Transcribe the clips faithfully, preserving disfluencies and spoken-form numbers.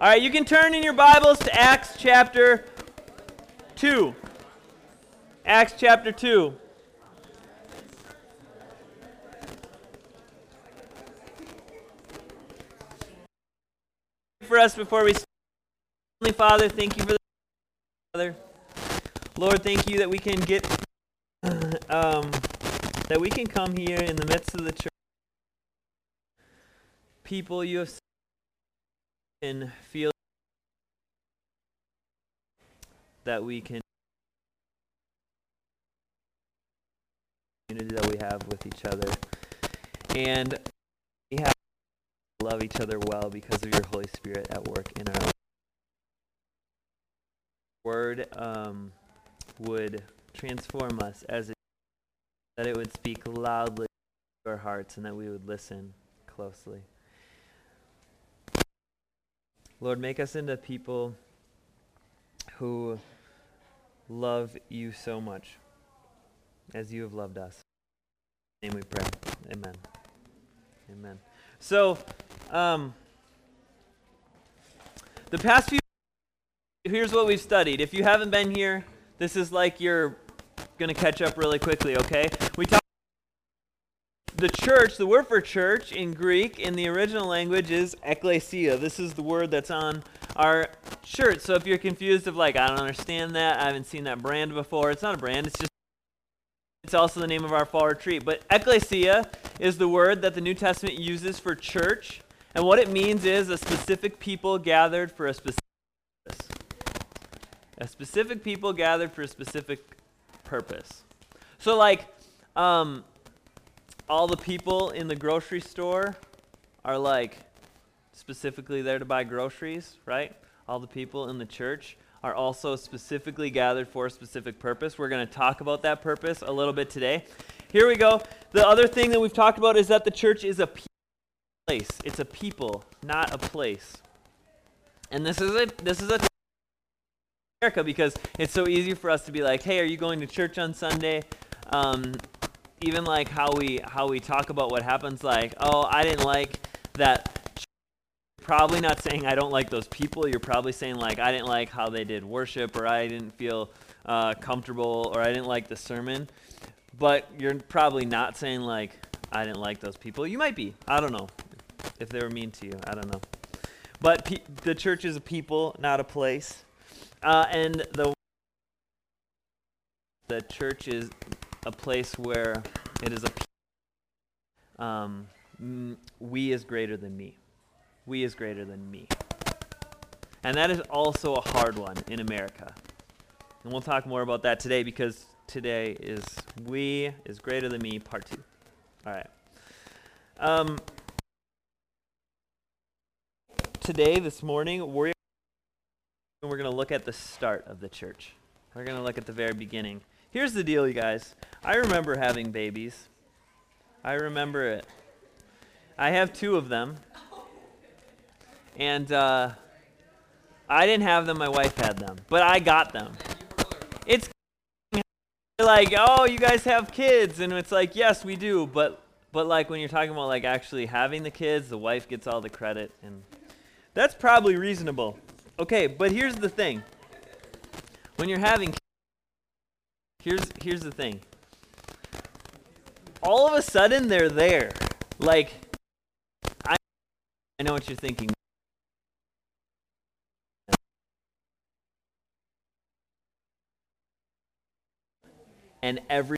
All right, you can turn in your Bibles to Acts chapter two. Acts chapter two. For us before we start. Heavenly Father, thank you for the Father. Lord, thank you that we can get um, that we can come here in the midst of the church. People you have and feel that we can unity that we have with each other, and we have to love each other well because of your Holy Spirit at work in our lives. Word um, would transform us as it, that it would speak loudly to our hearts, and that we would listen closely. Lord, make us into people who love you so much as you have loved us. In your name we pray. Amen. Amen. So, um, the past few here's what we've studied. If you haven't been here, this is like you're going to catch up really quickly, okay? We talked the church, the word for church in Greek in the original language is ekklesia. This is the word that's on our shirt. So if you're confused of like, I don't understand that, I haven't seen that brand before, it's not a brand, it's just, it's also the name of our fall retreat. But ekklesia is the word that the New Testament uses for church. And what it means is a specific people gathered for a specific purpose. A specific people gathered for a specific purpose. So like, um, all the people in the grocery store are like specifically there to buy groceries, right? All the people in the church are also specifically gathered for a specific purpose. We're going to talk about that purpose a little bit today. Here we go. The other thing that we've talked about is that the church is a place. It's a people, not a place. And this is a this is a America because it's so easy for us to be like, hey, are you going to church on Sunday? Um, even like how we how we talk about what happens, like, oh, I didn't like that. You're probably not saying I don't like those people. You're probably saying like I didn't like how they did worship, or I didn't feel uh, comfortable, or I didn't like the sermon. But you're probably not saying like I didn't like those people. You might be. I don't know if they were mean to you. I don't know. But pe- the church is a people, not a place. Uh, and the the church is a place where it is a um, m- we is greater than me. We is greater than me. And that is also a hard one in America. And we'll talk more about that today because today is we is greater than me, part two. All right. Um, today, this morning, we're we're going to look at the start of the church. We're going to look at the very beginning. Here's the deal, you guys. I remember having babies. I remember it. I have two of them. And uh, I didn't have them, my wife had them. But I got them. It's like, oh, you guys have kids. And it's like, yes, we do. But but like when you're talking about like actually having the kids, the wife gets all the credit. And that's probably reasonable. Okay, but here's the thing. When you're having Here's here's the thing. All of a sudden, they're there. Like, I, I know what you're thinking. And every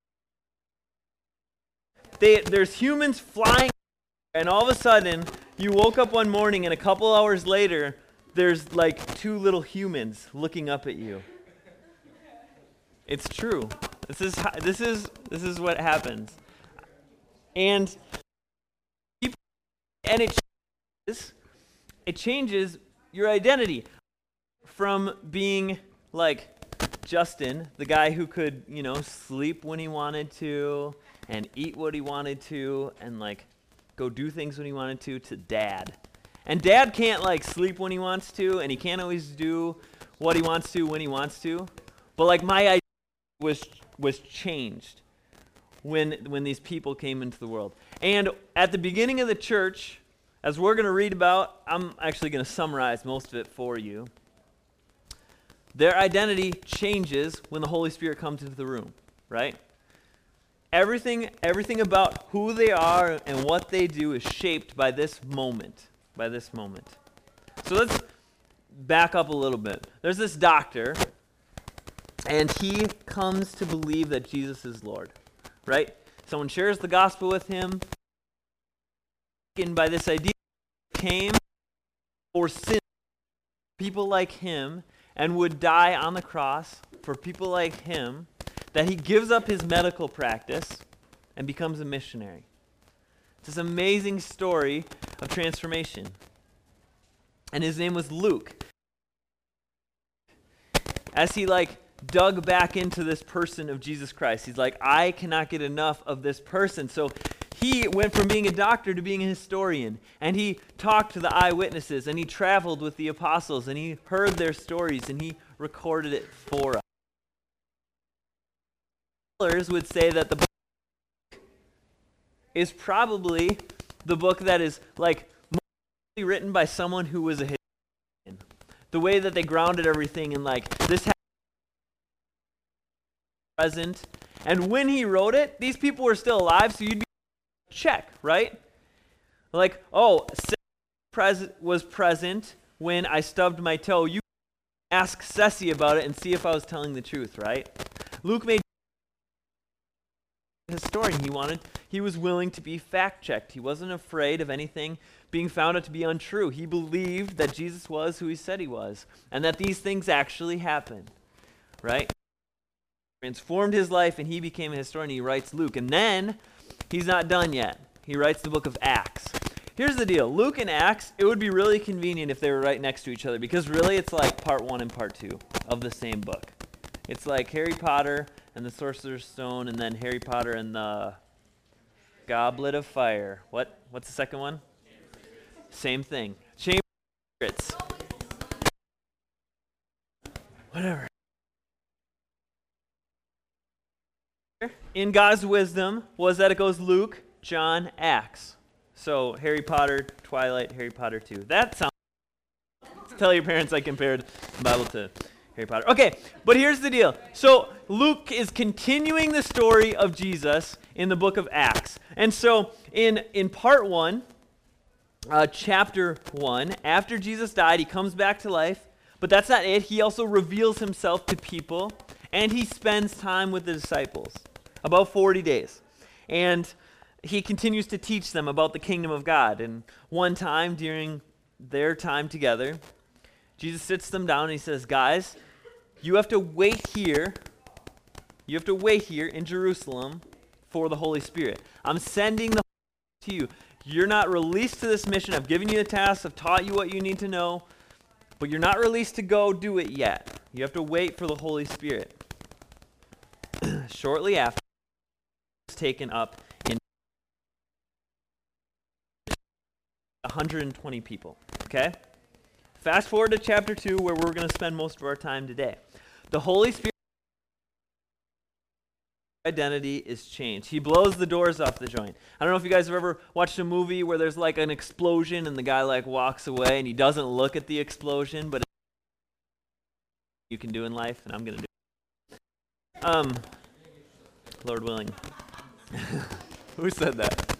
they there's humans flying, and all of a sudden, you woke up one morning, and a couple hours later, there's like two little humans looking up at you. It's true. This is how, this is this is what happens, and people, and it changes, it changes your identity from being like Justin, the guy who could you know sleep when he wanted to and eat what he wanted to and like go do things when he wanted to, to Dad. And Dad can't like sleep when he wants to, and he can't always do what he wants to when he wants to. But like my identity was was changed when when these people came into the world. And at the beginning of the church, as we're going to read about, I'm actually going to summarize most of it for you. Their identity changes when the Holy Spirit comes into the room, right? Everything, everything about who they are and what they do is shaped by this moment, by this moment. So let's back up a little bit. There's this doctor, and he comes to believe that Jesus is Lord, right? Someone shares the gospel with him, and by this idea, came for sin, people like him, and would die on the cross for people like him, that he gives up his medical practice and becomes a missionary. It's this amazing story of transformation. And his name was Luke. As he like dug back into this person of Jesus Christ, he's like, I cannot get enough of this person. So he went from being a doctor to being a historian, and he talked to the eyewitnesses, and he traveled with the apostles, and he heard their stories, and he recorded it for us. Scholars would say that the book is probably the book that is like mostly written by someone who was a historian. The way that they grounded everything in like this happened present, and when he wrote it, these people were still alive, so you'd be check, right? Like, oh, pres- was present when I stubbed my toe. You ask Ceci about it and see if I was telling the truth, right? Luke made a historian. He wanted, he was willing to be fact-checked. He wasn't afraid of anything being found out to be untrue. He believed that Jesus was who he said he was, and that these things actually happened, right? Transformed his life, and he became a historian. He writes Luke, and then he's not done yet. He writes the book of Acts. Here's the deal. Luke and Acts, it would be really convenient if they were right next to each other, because really it's like part one and part two of the same book. It's like Harry Potter and the Sorcerer's Stone, and then Harry Potter and the Goblet of Fire. What? What's the second one? Same thing. Chamber of Secrets. Whatever. In God's wisdom was that it goes Luke, John, Acts. So Harry Potter, Twilight, Harry Potter two. That sounds... Tell your parents I compared the Bible to Harry Potter. Okay, but here's the deal. So Luke is continuing the story of Jesus in the book of Acts. And so in, in part one, uh, chapter one, after Jesus died, he comes back to life. But that's not it. He also reveals himself to people, and he spends time with the disciples. About forty days. And he continues to teach them about the kingdom of God. And one time during their time together, Jesus sits them down and he says, guys, you have to wait here. You have to wait here in Jerusalem for the Holy Spirit. I'm sending the Holy Spirit to you. You're not released to this mission. I've given you the task. I've taught you what you need to know. But you're not released to go do it yet. You have to wait for the Holy Spirit. Shortly after, taken up in one hundred twenty people, okay? Fast forward to chapter two, where we're going to spend most of our time today. The Holy Spirit identity is changed. He blows the doors off the joint. I don't know if you guys have ever watched a movie where there's like an explosion and the guy like walks away and he doesn't look at the explosion, but you can do in life, and I'm going to do it. Um, Lord willing. Who said that?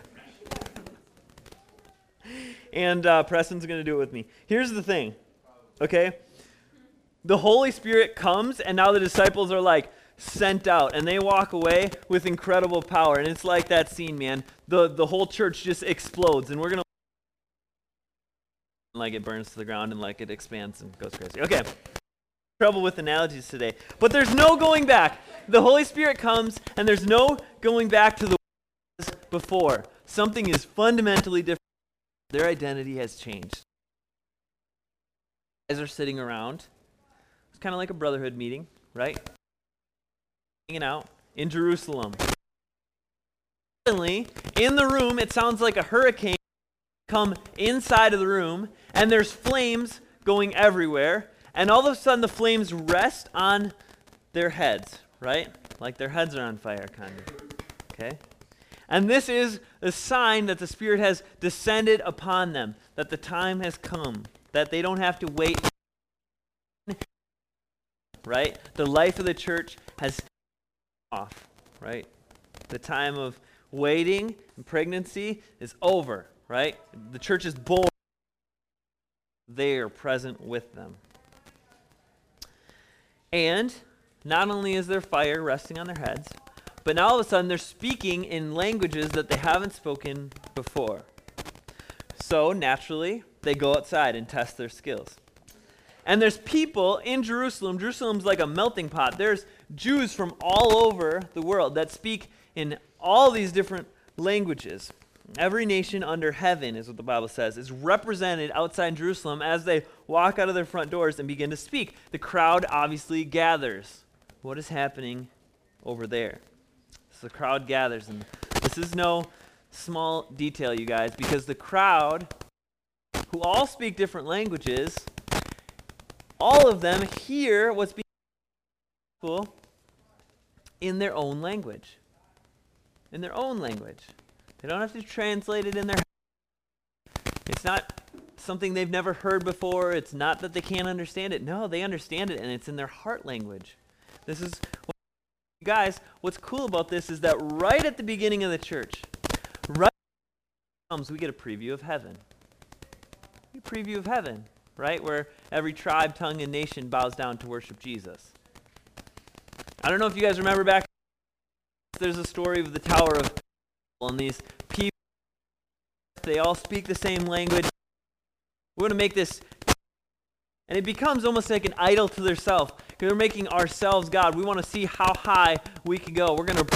And uh, Preston's going to do it with me. Here's the thing, okay? The Holy Spirit comes, and now the disciples are like sent out, and they walk away with incredible power. And it's like that scene, man. The, the whole church just explodes, and we're going to like it burns to the ground and like it expands and goes crazy. Okay. Trouble with analogies today. But there's no going back. The Holy Spirit comes, and there's no going back to the way it was before. Something is fundamentally different. Their identity has changed. Guys are sitting around. It's kind of like a brotherhood meeting, right? Hanging out in Jerusalem. Suddenly, in the room, it sounds like a hurricane come inside of the room, and there's flames going everywhere. And all of a sudden, the flames rest on their heads, right? Like their heads are on fire, kind of. Okay? And this is a sign that the Spirit has descended upon them, that the time has come, that they don't have to wait. Right? The life of the church has off, right? The time of waiting and pregnancy is over, right? The church is born. They are present with them. And not only is there fire resting on their heads, but now all of a sudden they're speaking in languages that they haven't spoken before. So naturally, they go outside and test their skills. And there's people in Jerusalem. Jerusalem's like a melting pot. There's Jews from all over the world that speak in all these different languages. Every nation under heaven, is what the Bible says, is represented outside Jerusalem as they walk out of their front doors and begin to speak. The crowd obviously gathers. What is happening over there? So the crowd gathers. And this is no small detail, you guys, because the crowd, who all speak different languages, all of them hear what's being spoken in their own language. In their own language. They don't have to translate it in their head. It's not something they've never heard before. It's not that they can't understand it. No, they understand it, and it's in their heart language. This is, guys, what's cool about this is that right at the beginning of the church, right comes, we get a preview of heaven. A preview of heaven, right? Where every tribe, tongue, and nation bows down to worship Jesus. I don't know if you guys remember back, there's a story of the Tower of Babel, and these people, they all speak the same language. We're going to make this, and it becomes almost like an idol to themselves, because they're making ourselves God. We want to see how high we can go. We're going to,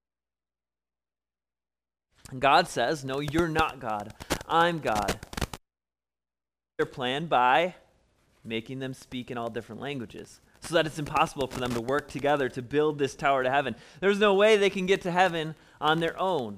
and God says, no, you're not God. I'm God. Their plan by making them speak in all different languages, so that it's impossible for them to work together to build this tower to heaven. There's no way they can get to heaven on their own.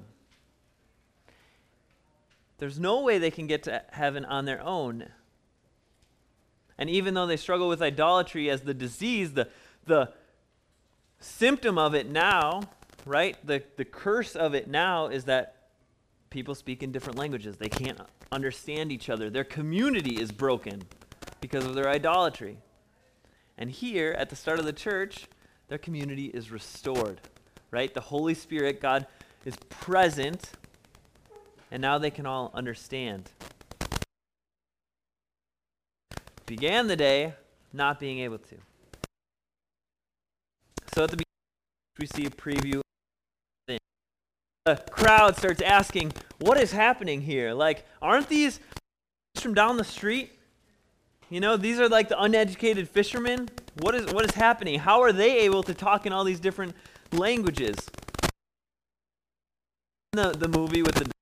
There's no way they can get to heaven on their own. And even though they struggle with idolatry as the disease, the, the symptom of it now, right, the, the curse of it now is that people speak in different languages. They can't understand each other. Their community is broken because of their idolatry. And here, at the start of the church, their community is restored, right? The Holy Spirit, God, is present, and now they can all understand. Began the day not being able to. So at the beginning, we see a preview. The crowd starts asking, what is happening here? Like, aren't these from down the street? You know, these are like the uneducated fishermen. What is what is happening? How are they able to talk in all these different languages? The the movie with the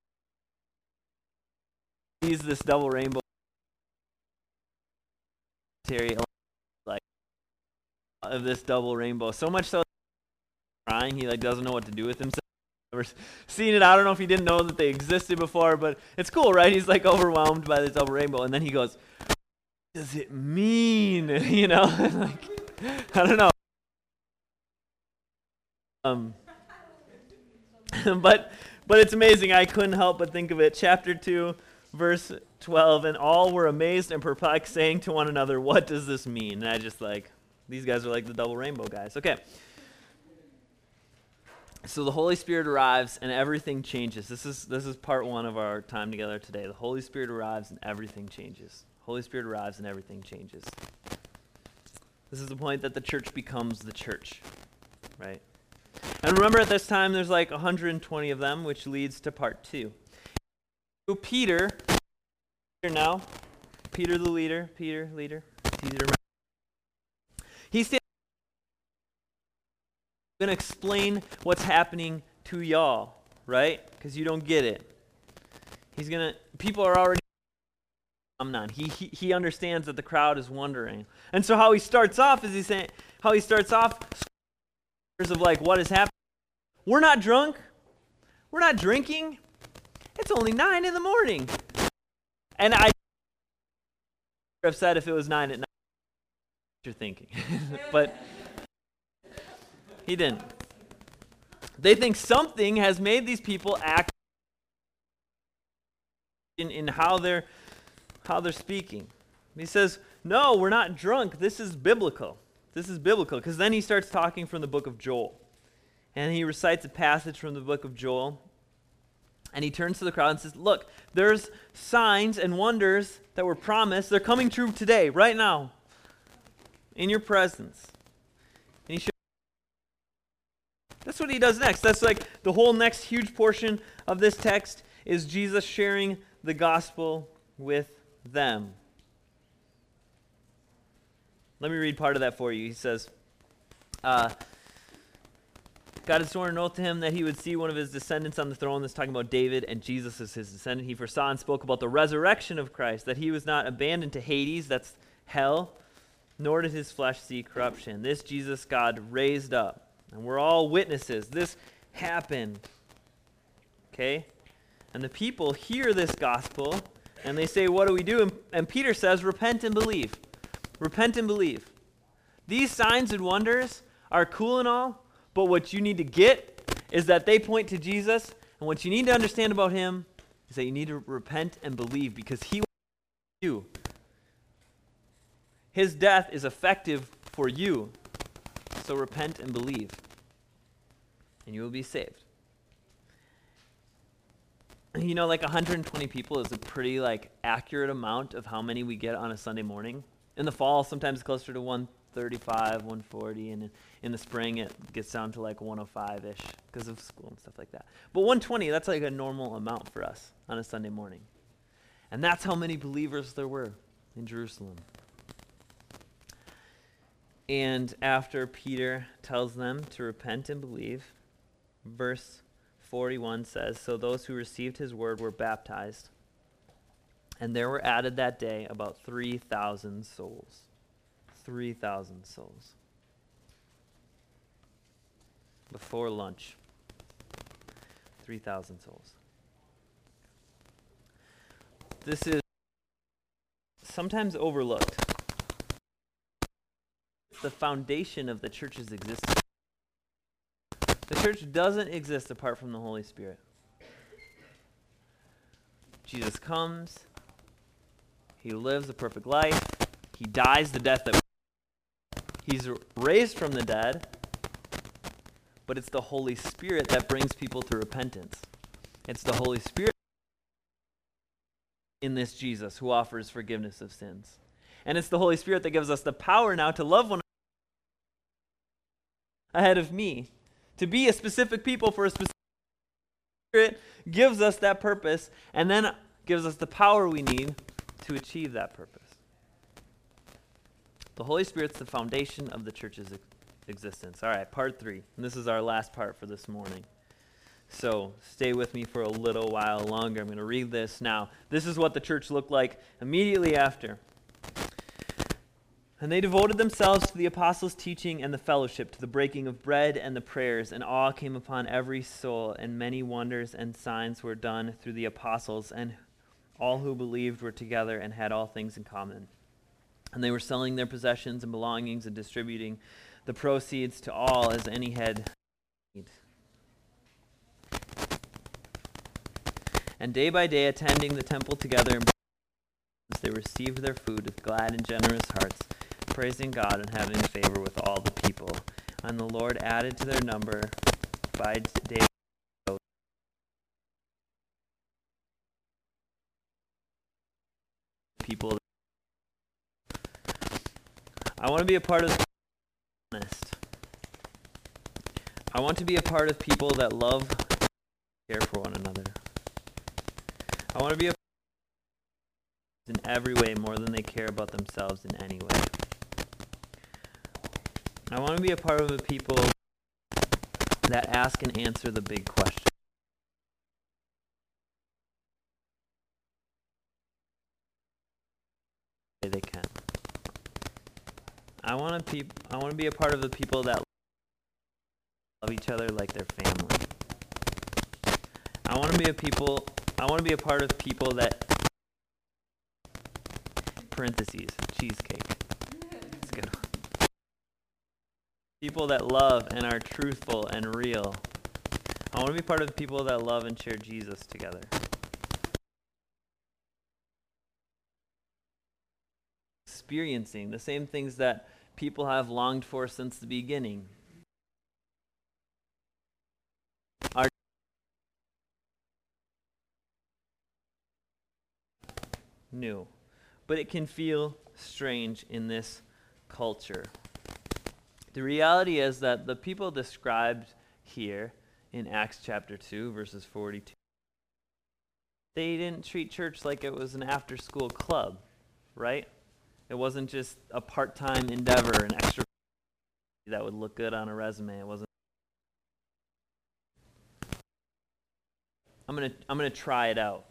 he's this double rainbow like of this double rainbow. So much so crying he like doesn't know what to do with himself. I've never seen it. I don't know if he didn't know that they existed before, but it's cool, right? He's like overwhelmed by this double rainbow, and then he goes, does it mean? You know, like, I don't know. Um, but but it's amazing. I couldn't help but think of it. Chapter two, verse twelve, and all were amazed and perplexed, saying to one another, what does this mean? And I just like, these guys are like the double rainbow guys. Okay. So the Holy Spirit arrives and everything changes. This is this is part one of our time together today. The Holy Spirit arrives and everything changes. Holy Spirit arrives and everything changes. This is the point that the church becomes the church, right? And remember at this time there's like one hundred twenty of them, which leads to part two. Peter, Peter now, Peter the leader, Peter, leader, Peter. He's going to explain what's happening to y'all, right? Because you don't get it. He's going to, people are already Amnon. He, he he understands that the crowd is wondering. And so how he starts off is he's saying, how he starts off of like what is happening. We're not drunk. We're not drinking. It's only nine in the morning. And I would have said if it was nine at night, what you're thinking. But he didn't. They think something has made these people act in, in how they're how they're speaking. He says, no, we're not drunk. This is biblical. This is biblical. Because then he starts talking from the book of Joel. And he recites a passage from the book of Joel. And he turns to the crowd and says, look, there's signs and wonders that were promised. They're coming true today, right now, in your presence. And he shows That's what he does next. That's like the whole next huge portion of this text is Jesus sharing the gospel with them. Let me read part of that for you. He says, uh, God had sworn an oath to him that he would see one of his descendants on the throne. This is talking about David, and Jesus is his descendant. He foresaw and spoke about the resurrection of Christ, that he was not abandoned to Hades, that's hell, nor did his flesh see corruption. This Jesus God raised up, and we're all witnesses. This happened. Okay? And the people hear this gospel, and they say, what do we do? And, and Peter says, repent and believe. Repent and believe. These signs and wonders are cool and all, but what you need to get is that they point to Jesus, and what you need to understand about him is that you need to repent and believe because he will save you. His death is effective for you, so repent and believe, and you will be saved. You know, like one hundred twenty people is a pretty like accurate amount of how many we get on a Sunday morning. In the fall, sometimes closer to one thirty-five, one forty, and in, in the spring it gets down to like one oh five-ish because of school and stuff like that. But one twenty, that's like a normal amount for us on a Sunday morning. And that's how many believers there were in Jerusalem. And after Peter tells them to repent and believe, verse forty-one says, so those who received his word were baptized, and there were added that day about three thousand souls. three thousand souls. Before lunch. three thousand souls. This is sometimes overlooked. It's the foundation of the church's existence. The church doesn't exist apart from the Holy Spirit. Jesus comes. He lives a perfect life. He dies the death that we He's raised from the dead. But it's the Holy Spirit that brings people to repentance. It's the Holy Spirit in this Jesus who offers forgiveness of sins. And it's the Holy Spirit that gives us the power now to love one another ahead of me. To be a specific people for a specific Spirit gives us that purpose and then gives us the power we need to achieve that purpose. The Holy Spirit's the foundation of the church's ex- existence. All right, part three. And this is our last part for this morning. So stay with me for a little while longer. I'm going to read this now. This is what the church looked like immediately after. And they devoted themselves to the apostles' teaching and the fellowship, to the breaking of bread and the prayers, and awe came upon every soul, and many wonders and signs were done through the apostles, and all who believed were together and had all things in common. And they were selling their possessions and belongings and distributing the proceeds to all as any had need. And day by day, attending the temple together, they received their food with glad and generous hearts, praising God and having favor with all the people. And the Lord added to their number by day people. I want to be a part of honest. I want to be a part of people that love and care for one another. I want to be a in every way more than they care about themselves in any way. I want to be a part of a people that ask and answer the big question. They can. I want to pe- I want to be a part of the people that love each other like their family. I want to be a people I want to be a part of people that parentheses cheesecake. It's a good one. People that love and are truthful and real I want to be part of the people that love and share Jesus together. Experiencing the same things that people have longed for since the beginning. Our new, but it can feel strange in this culture. The reality is that the people described here in Acts chapter two, verses forty-two, they didn't treat church like it was an after-school club, right? It wasn't just a part-time endeavor, an extra that would look good on a resume. It wasn't. I'm gonna I'm gonna try it out.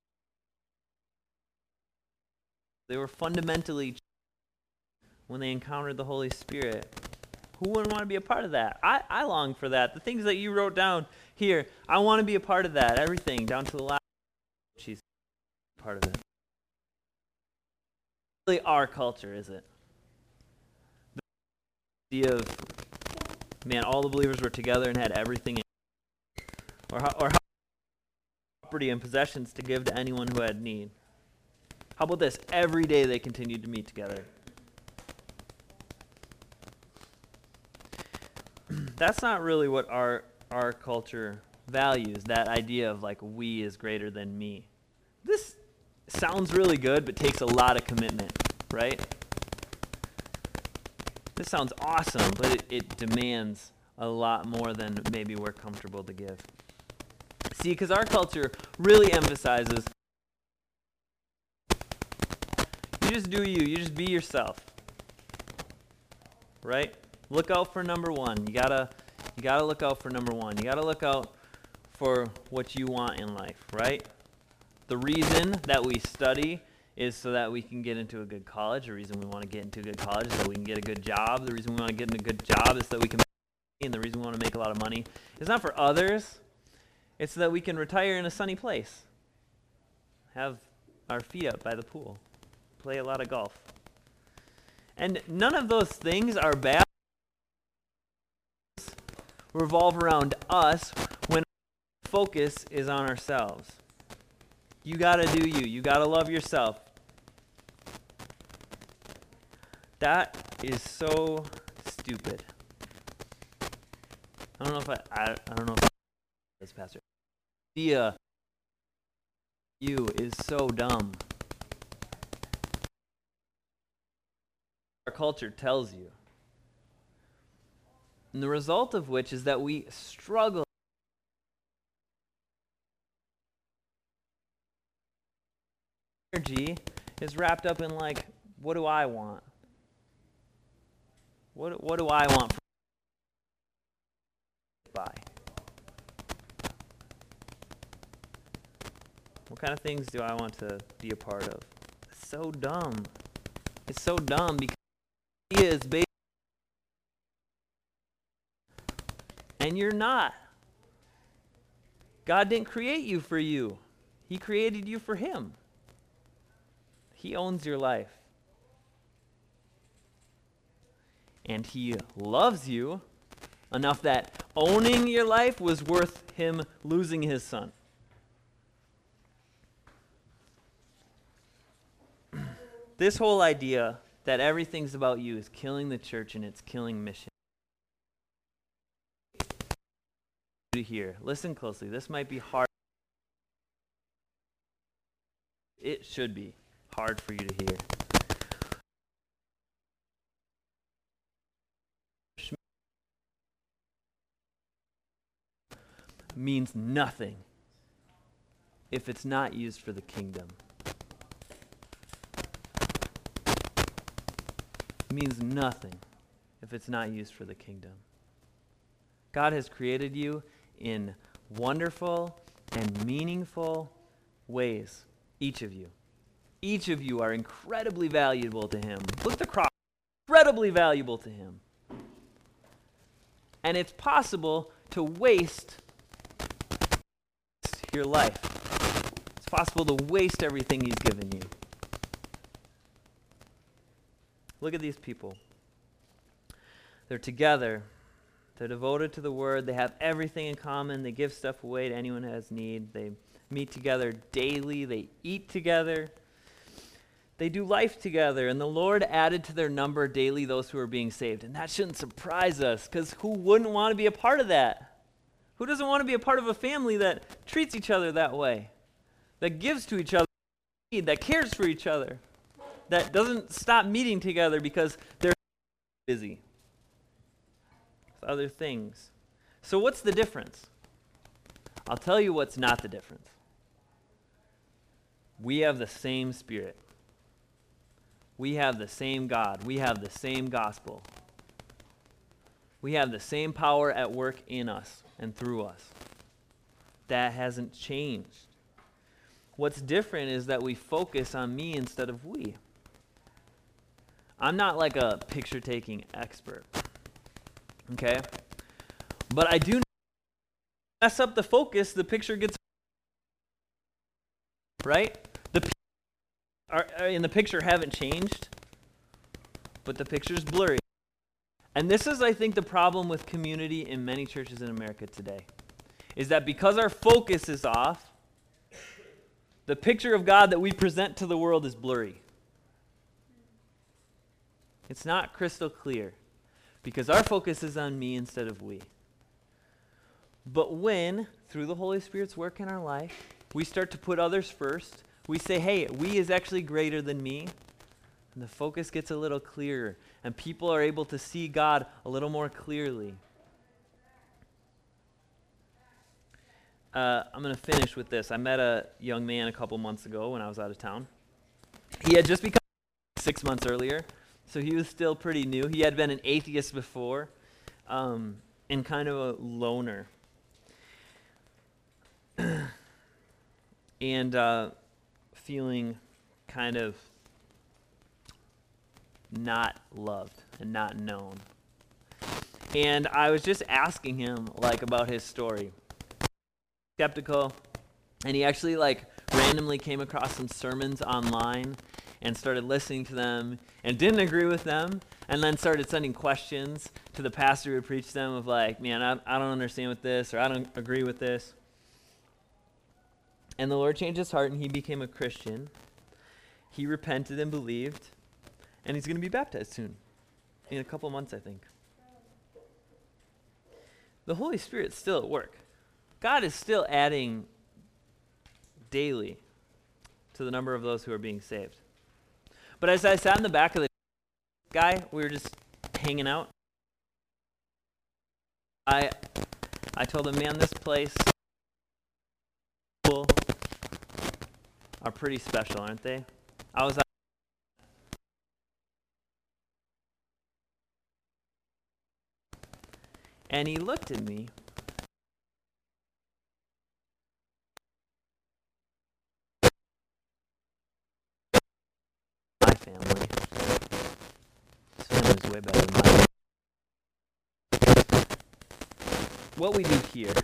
They were fundamentally, when they encountered the Holy Spirit, who wouldn't want to be a part of that? I, I long for that. The things that you wrote down here, I want to be a part of that. Everything, down to the last. She's part of it. Really our culture, is it? The idea of, man, all the believers were together and had everything in, or how, or how property and possessions to give to anyone who had need. How about this? Every day they continued to meet together. That's not really what our our culture values, that idea of like we is greater than me. This sounds really good, but takes a lot of commitment, right? This sounds awesome, but it, it demands a lot more than maybe we're comfortable to give. See, because our culture really emphasizes you just do you, you just be yourself, right? Look out for number one. You gotta, you gotta look out for number one. You gotta look out for what you want in life, right? The reason that we study is so that we can get into a good college. The reason we want to get into a good college is so we can get a good job. The reason we want to get into a good job is so that we can make money. And the reason we want to make a lot of money is not for others. It's so that we can retire in a sunny place, have our feet up by the pool, play a lot of golf. And none of those things are bad. Revolve around us when our focus is on ourselves. You gotta do you. You gotta love yourself. That is so stupid. I don't know if I. I, I don't know if I, this pastor. The idea you is so dumb. Our culture tells you. And the result of which is that we struggle. Energy is wrapped up in like, what do I want? What what do I want? By what kind of things do I want to be a part of? It's so dumb. It's so dumb because he is based. And you're not. God didn't create you for you. He created you for him. He owns your life. And he loves you enough that owning your life was worth him losing his son. This whole idea that everything's about you is killing the church and it's killing mission. To hear. Listen closely. This might be hard. It should be hard for you to hear. Means nothing if it's not used for the kingdom. It means nothing if it's not used for the kingdom. God has created you in wonderful and meaningful ways, each of you. Each of you are incredibly valuable to him. Look at the cross, incredibly valuable to him. And it's possible to waste your life. It's possible to waste everything he's given you. Look at these people. They're together They're devoted to the word. They have everything in common. They give stuff away to anyone who has need. They meet together daily. They eat together. They do life together. And the Lord added to their number daily those who are being saved. And that shouldn't surprise us, because who wouldn't want to be a part of that? Who doesn't want to be a part of a family that treats each other that way? That gives to each other, that cares for each other, that doesn't stop meeting together because they're busy with other things. So what's the difference? I'll tell you what's not the difference. We have the same Spirit. We have the same God. We have the same gospel. We have the same power at work in us and through us. That hasn't changed. What's different is that we focus on me instead of we. I'm not like a picture-taking expert, okay? But I do know mess up the focus, the picture gets, right? The people are, are in the picture haven't changed, but the picture's blurry. And this is, I think, the problem with community in many churches in America today, is that because our focus is off, the picture of God that we present to the world is blurry. It's not crystal clear, because our focus is on me instead of we. But when, through the Holy Spirit's work in our life, we start to put others first, we say, hey, we is actually greater than me, and the focus gets a little clearer, and people are able to see God a little more clearly. Uh, I'm going to finish with this. I met a young man a couple months ago when I was out of town. He had just become six months earlier, so he was still pretty new. He had been an atheist before, um, and kind of a loner. and uh, feeling kind of not loved and not known. And I was just asking him, like, about his story. Skeptical, and he actually like randomly came across some sermons online and started listening to them and didn't agree with them, and then started sending questions to the pastor who would preach them of like, man, I, I don't understand with this, or I don't agree with this. And the Lord changed his heart and he became a Christian. He repented and believed, and he's going to be baptized soon, in a couple months, I think. The Holy Spirit's still at work. God is still adding daily to the number of those who are being saved. But as I sat in the back of the guy, we were just hanging out. I I told him, man, this place people are pretty special, aren't they? I was and he looked at me. My family. His family's way better than mine. What we do here,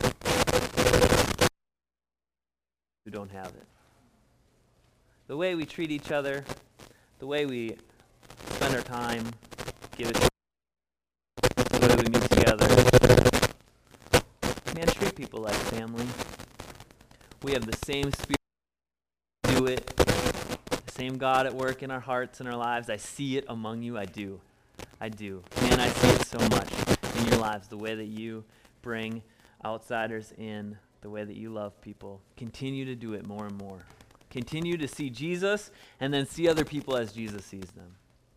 who don't have it. The way we treat each other, the way we spend our time, give it to the way we meet together. Man, treat people like family. We have the same spirit to do it. The same God at work in our hearts and our lives. I see it among you. I do. I do. Man, I see it so much in your lives. The way that you bring outsiders in. The way that you love people. Continue to do it more and more. Continue to see Jesus and then see other people as Jesus sees them.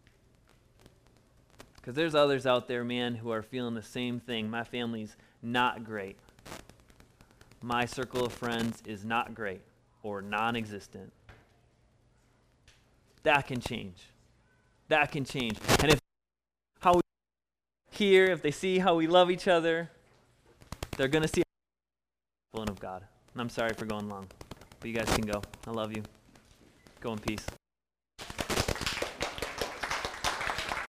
Because there's others out there, man, who are feeling the same thing. My family's not great. My circle of friends is not great or non-existent. That can change. That can change. And if how we here, if they see how we love each other, they're going to see the of God. And I'm sorry for going long, but you guys can go. I love you. Go in peace.